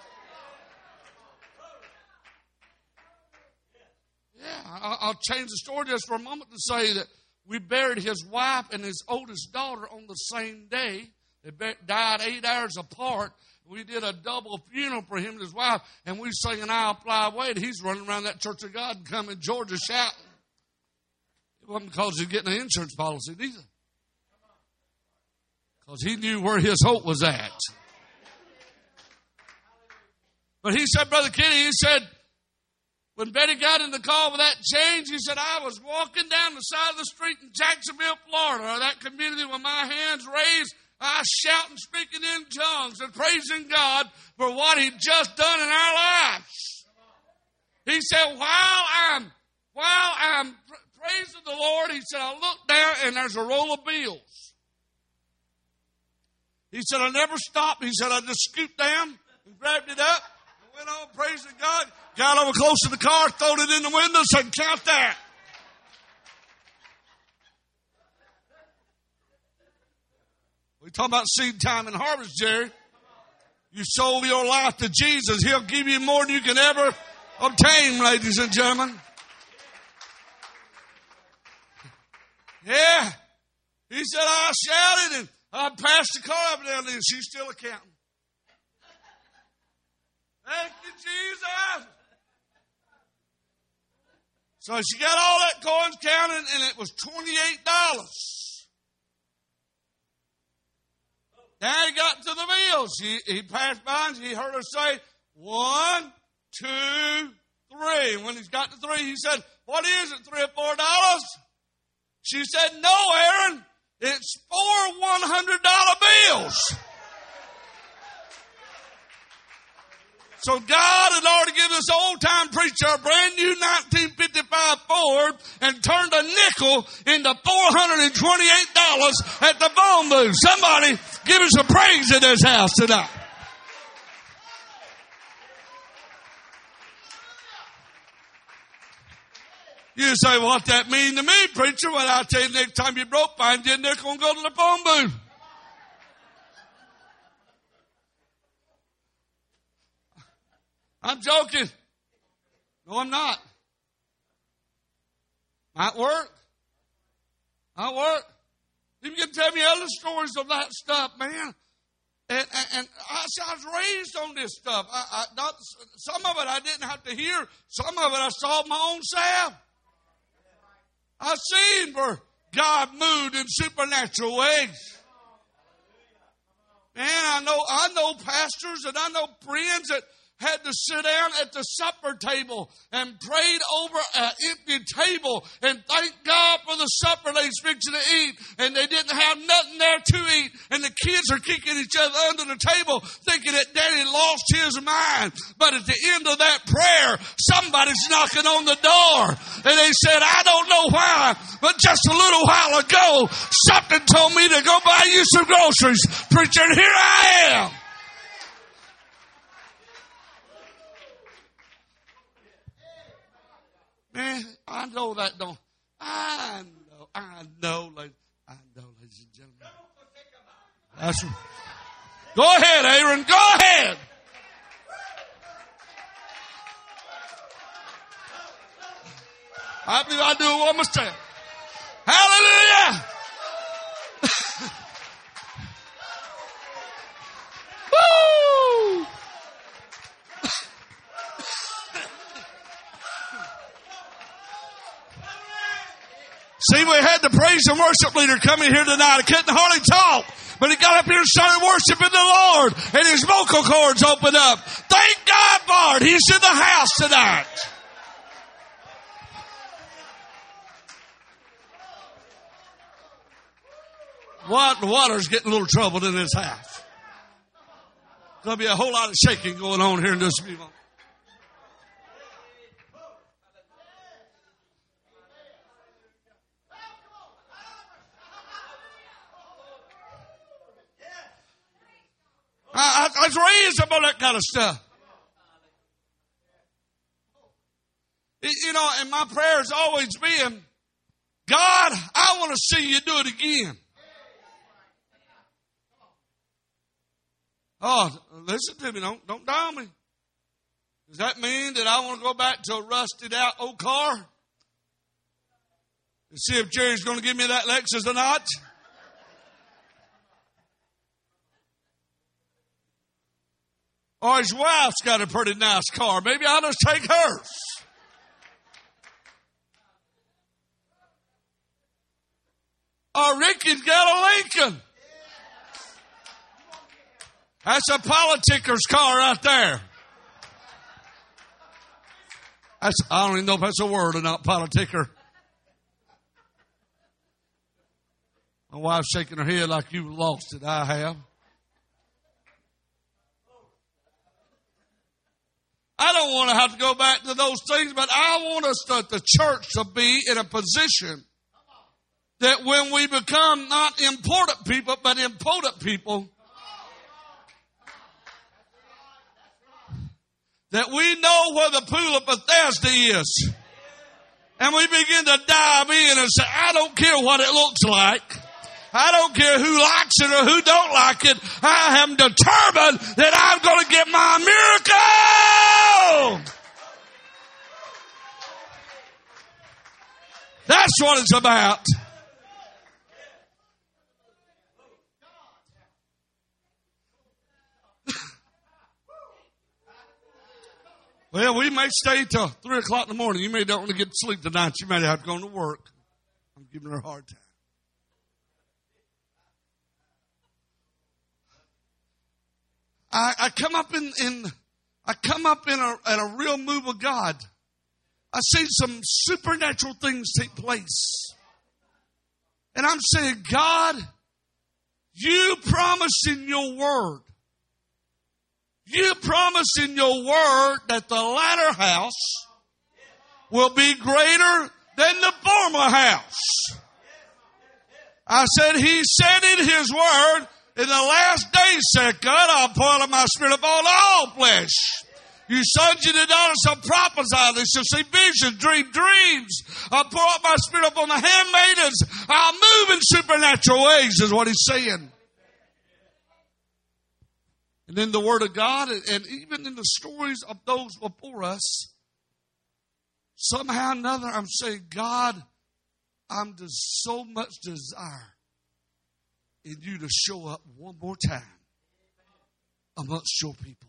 Yeah, I'll change the story just for a moment to say that we buried his wife and his oldest daughter on the same day. They died 8 hours apart. We did a double funeral for him and his wife, and we sang an I'll Fly Away, and he's running around that Church of God and coming in Georgia shouting. It wasn't because he's getting an insurance policy neither. Because he knew where his hope was at. But he said, Brother Kenny, he said, when Betty got in the car with that change, he said, I was walking down the side of the street in Jacksonville, Florida, or that community with my hands raised. I shouting, speaking in tongues, and praising God for what He'd just done in our lives. He said, while I'm praising the Lord, he said, I look down and there's a roll of bills. He said, I never stopped. He said, I just scooped down and grabbed it up and went on praising God. Got over close to the car, throwed it in the window, said, count that. We're talking about seed time and harvest, Jerry. You sold your life to Jesus. He'll give you more than you can ever obtain, ladies and gentlemen. Yeah. He said, I shouted and I passed the car up and down there and she's still accounting. Thank you, Jesus. So she got all that coins counted and it was $28. Now he got to the bills. He passed by and he heard her say, 1, 2, 3. And when he's got to 3, he said, what is it, $3 or $4? She said, no, Aaron, it's 4 $100 bills. So God had already given this old-time preacher a brand new 1955 Ford and turned a nickel into $428 at the phone booth. Somebody give us a praise in this house tonight. You say, what that mean to me, preacher? Well, I'll tell you, next time you're broke, find you a nickel and go to the phone booth. I'm joking. No, I'm not. Might work. You can tell me other stories of that stuff, man. And I was raised on this stuff. Some of it I didn't have to hear. Some of it I saw my own self. I've seen where God moved in supernatural ways. Man, I know pastors and I know friends that had to sit down at the supper table and prayed over an empty table and thank God for the supper they was fixing to eat, and they didn't have nothing there to eat, and the kids are kicking each other under the table thinking that Daddy lost his mind. But at the end of that prayer, somebody's knocking on the door, and they said, I don't know why, but just a little while ago, something told me to go buy you some groceries. Preacher, and here I am. Man, I know that don't. I know, ladies and gentlemen. That's right. Go ahead, Aaron. Go ahead. I believe I do it one more time. Hallelujah. Woo! See, we had the praise and worship leader come in here tonight. I couldn't hardly talk, but he got up here and started worshiping the Lord, and his vocal cords opened up. Thank God for it. He's in the house tonight. What? The water's getting a little troubled in this house. There'll be a whole lot of shaking going on here in just a few moments. I was raised up on that kind of stuff. You know, and my prayer has always been, God, I want to see you do it again. Oh, listen to me. Don't down me. Does that mean that I want to go back to a rusted out old car? And see if Jerry's going to give me that Lexus or not? Or his wife's got a pretty nice car. Maybe I'll just take hers. Or Ricky's got a Lincoln. That's a politicker's car right there. I don't even know if that's a word or not, politicker. My wife's shaking her head like you've lost it. I have. I don't want to have to go back to those things, but I want us the church to be in a position that when we become not important people, but impotent people, that we know where the pool of Bethesda is. And we begin to dive in and say, I don't care what it looks like. I don't care who likes it or who don't like it. I am determined that I'm going to get my miracle. That's what it's about. Well, we may stay till 3 o'clock in the morning. You may don't want to get to sleep tonight. You may have to go to work. I'm giving her a hard time. I come up in a real move of God. I see some supernatural things take place. And I'm saying, God, you promised in your word. You promised in your word that the latter house will be greater than the former house. I said, he said in his word, in the last days, said God, I'll pour out my spirit upon all flesh. You sons and daughters shall prophesy. They shall see visions, dream dreams. I'll pour out my spirit upon the handmaidens. I'll move in supernatural ways, is what he's saying. And in the Word of God, and even in the stories of those before us, somehow or another, I'm saying, God, I'm just so much desire in you to show up one more time amongst your people.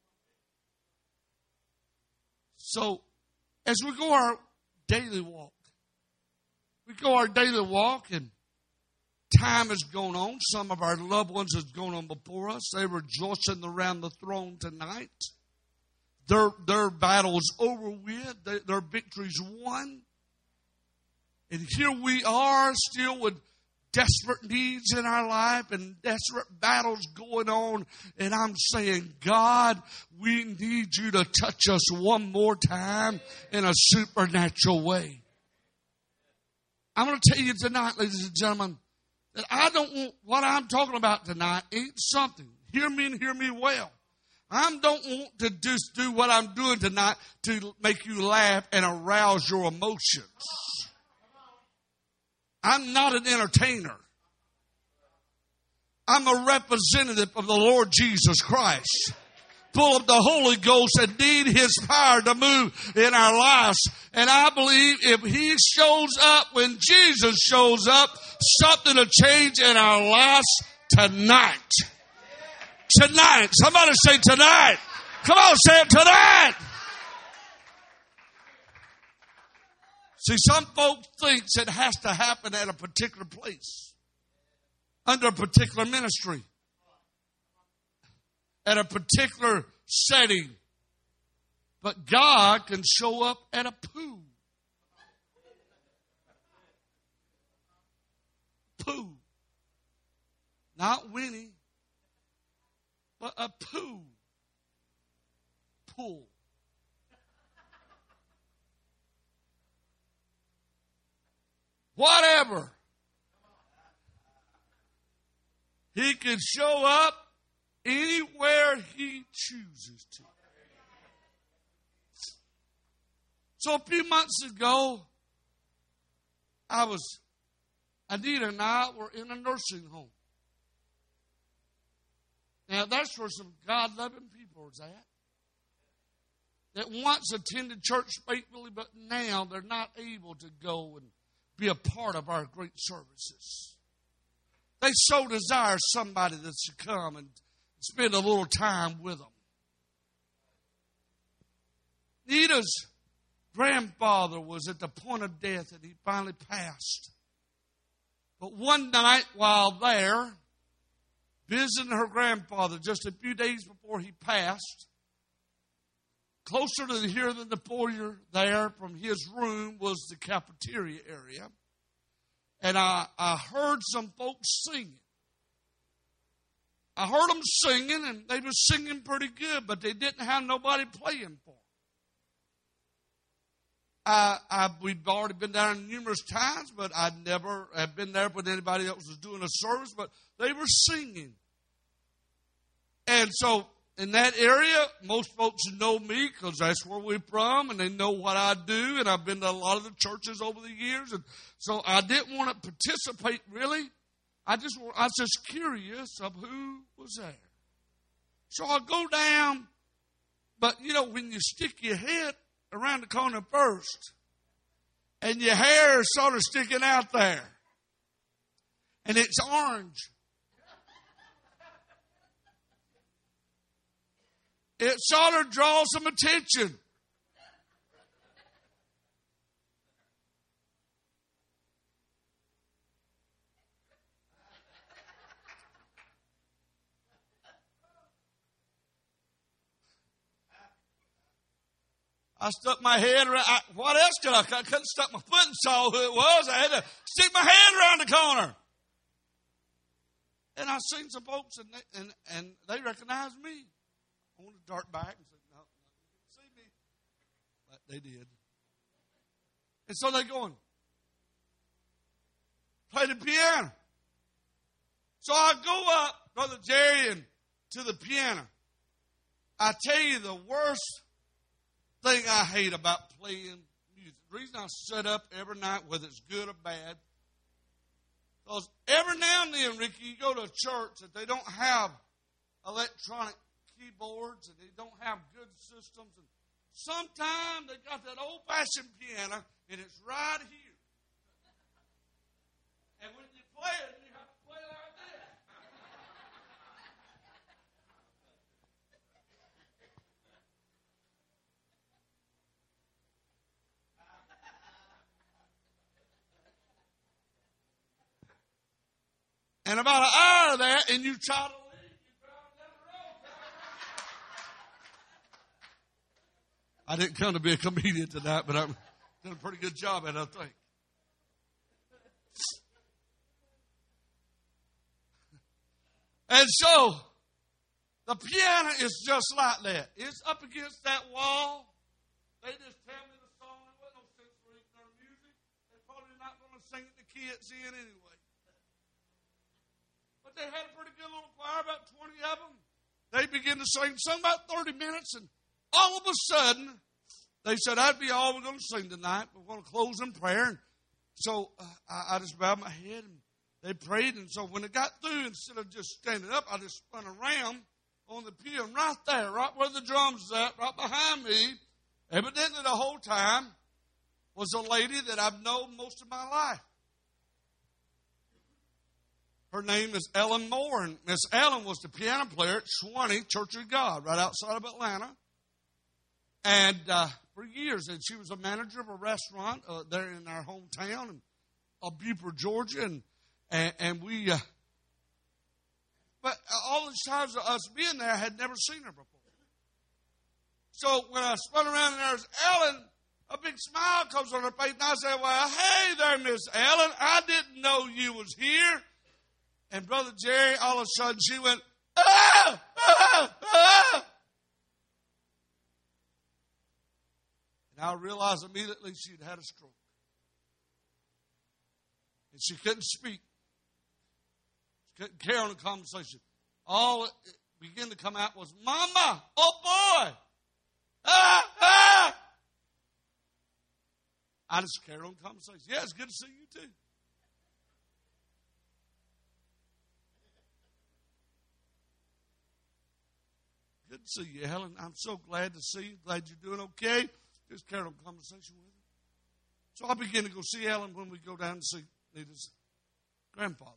So, as we go our daily walk, and time has gone on. Some of our loved ones have gone on before us. They rejoicing around the throne tonight. Their battle is over with. Their victory's won. And here we are still with desperate needs in our life and desperate battles going on. And I'm saying, God, we need you to touch us one more time in a supernatural way. I'm going to tell you tonight, ladies and gentlemen, that I don't want what I'm talking about tonight ain't something. Hear me and hear me well. I don't want to just do what I'm doing tonight to make you laugh and arouse your emotions. I'm not an entertainer. I'm a representative of the Lord Jesus Christ, full of the Holy Ghost and need his power to move in our lives. And I believe if he shows up, when Jesus shows up, something will change in our lives tonight. Tonight. Somebody say tonight. Come on, say it tonight. See, some folks think it has to happen at a particular place, under a particular ministry, at a particular setting. But God can show up at a pool. Pool. Not Winnie, but a pool. Pool. Whatever. He can show up anywhere he chooses to. So a few months ago, Anita and I were in a nursing home. Now, that's where some God-loving people is at. That once attended church faithfully, but now they're not able to go and be a part of our great services. They so desire somebody that should come and spend a little time with them. Nita's grandfather was at the point of death and he finally passed. But one night while there, visiting her grandfather just a few days before he passed, closer to here than the foyer there from his room was the cafeteria area. And I heard some folks singing. I heard them singing, and they were singing pretty good, but they didn't have nobody playing for them. we've already been down numerous times, but I never have been there when anybody else was doing a service, but they were singing. And so in that area, most folks know me because that's where we're from, and they know what I do, and I've been to a lot of the churches over the years, and so I didn't want to participate really. I was just curious of who was there. So I go down, but you know, when you stick your head around the corner first, and your hair is sort of sticking out there, and it's orange. It sort of draws some attention. I stuck my head around. What else could I? I couldn't stuck my foot and saw who it was. I had to stick my head around the corner. And I seen some folks, and they recognized me. I wanted to dart back and say, no, you didn't see me. But they did. And so they're going, play the piano. So I go up, Brother Jerry, and to the piano. I tell you the worst thing I hate about playing music. The reason I set up every night, whether it's good or bad, because every now and then, Ricky, you go to a church that they don't have electronic keyboards and they don't have good systems. And sometimes they got that old-fashioned piano and it's right here. And when you play it, you have to play like this. And about an hour of that, and you try to leave, you drive down the road. I didn't come to be a comedian tonight, but I've done a pretty good job at it, I think. And so, the piano is just like that. It's up against that wall. They just tell me the song. There wasn't no sense for eating their music. They're probably not going to sing it the kids in anyway. They had a pretty good little choir, about 20 of them. They began to sing about 30 minutes, and all of a sudden, they said, that'd be all we're going to sing tonight. We're going to close in prayer. And so I just bowed my head, and they prayed. And so when it got through, instead of just standing up, I just spun around on the piano right there, right where the drums is at, right behind me. Evidently the whole time was a lady that I've known most of my life. Her name is Ellen Moore, and Miss Ellen was the piano player at Swanee Church of God, right outside of Atlanta. And for years, and she was a manager of a restaurant there in our hometown of Beaufort, Georgia, and we. But all these times of us being there, I had never seen her before. So when I spun around and there's Ellen, a big smile comes on her face, and I said, "Well, hey there, Miss Ellen. I didn't know you was here." And Brother Jerry, all of a sudden, she went, "Ah! Ah! Ah!" And I realized immediately she'd had a stroke. And she couldn't speak. She couldn't carry on the conversation. All it began to come out was, "Mama, oh boy, ah, ah." I just carried on the conversation. Yeah, it's good to see you too. Good to see you, Helen. I'm so glad to see you. Glad you're doing okay. Just carried on a conversation with her. So I began to go see Helen when we go down to see Nita's grandfather.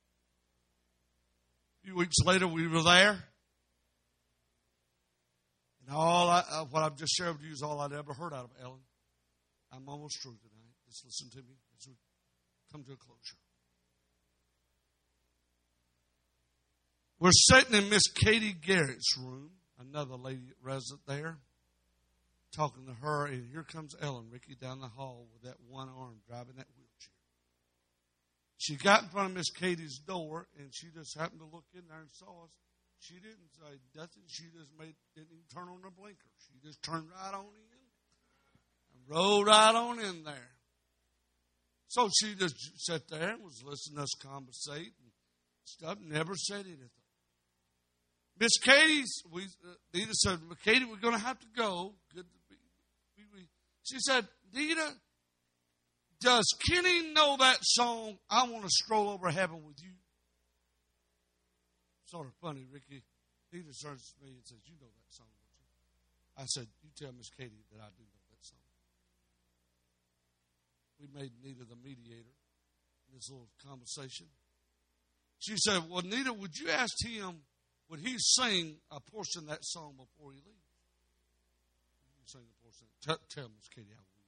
A few weeks later, we were there. And what I've just shared with you is all I'd ever heard out of Ellen. I'm almost through tonight. Just listen to me as we come to a closure. We're sitting in Miss Katie Garrett's room, another lady resident there, talking to her, and here comes Ellen, Ricky, down the hall with that one arm driving that wheelchair. She got in front of Miss Katie's door, and she just happened to look in there and saw us. She didn't say nothing. She just didn't even turn on the blinker. She just turned right on in and Rode right on in there. So she just sat there and was listening to us conversate and stuff, never said anything. Miss Katie's, Nita said, Katie, we're going to have to go. Good to be. She said, Nita, does Kenny know that song, I Want to Stroll Over Heaven with You? Sort of funny, Ricky. Nita turns to me and says, you know that song, don't you? I said, you tell Miss Katie that I do know that song. We made Nita the mediator in this little conversation. She said, well, Nita, would you ask him, would he sing a portion of that song before he leaves? You sing a portion. Tell Miss Katie how we do.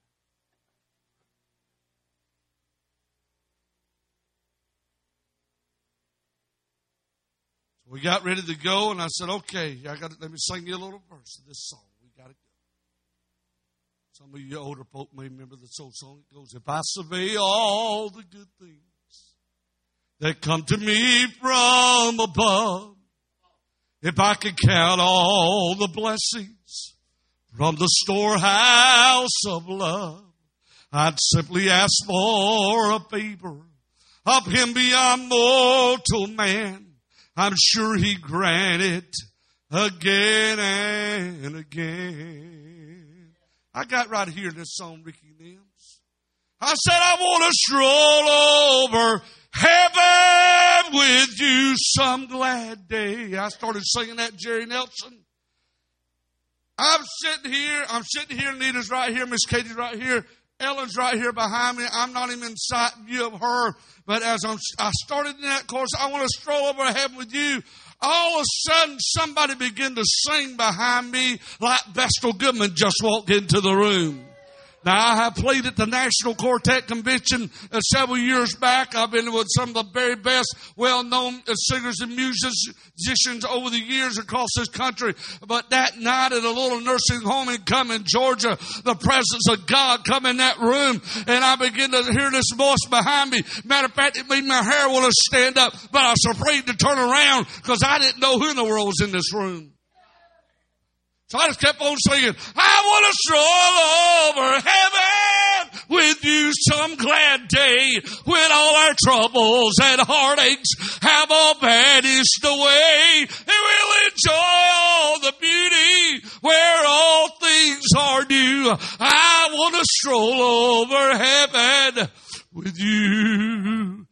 So we got ready to go, and I said, okay, let me sing you a little verse of this song. We got to go. Some of you older folk may remember this old song. It goes, if I survey all the good things that come to me from above, if I could count all the blessings from the storehouse of love, I'd simply ask for a favor of him beyond mortal man. I'm sure he grant it again and again. I got right here in this song, Ricky Nims. I said, I want to stroll over heaven with you some glad day. I started singing that, Jerry Nelson. I'm sitting here, Nita's right here, Miss Katie's right here, Ellen's right here behind me. I'm not even in sight view of her, but as I started in that chorus, I want to stroll over heaven with you. All of a sudden, somebody began to sing behind me like Vestal Goodman just walked into the room. Now, I have played at the National Quartet Convention several years back. I've been with some of the very best, well-known singers and musicians over the years across this country. But that night at a little nursing home in Cumming, Georgia, the presence of God come in that room, and I began to hear this voice behind me. Matter of fact, it made my hair want to stand up, but I was afraid to turn around because I didn't know who in the world was in this room. So I just kept on singing, I want to stroll over heaven with you some glad day when all our troubles and heartaches have all vanished away. And we'll enjoy all the beauty where all things are new. I want to stroll over heaven with you.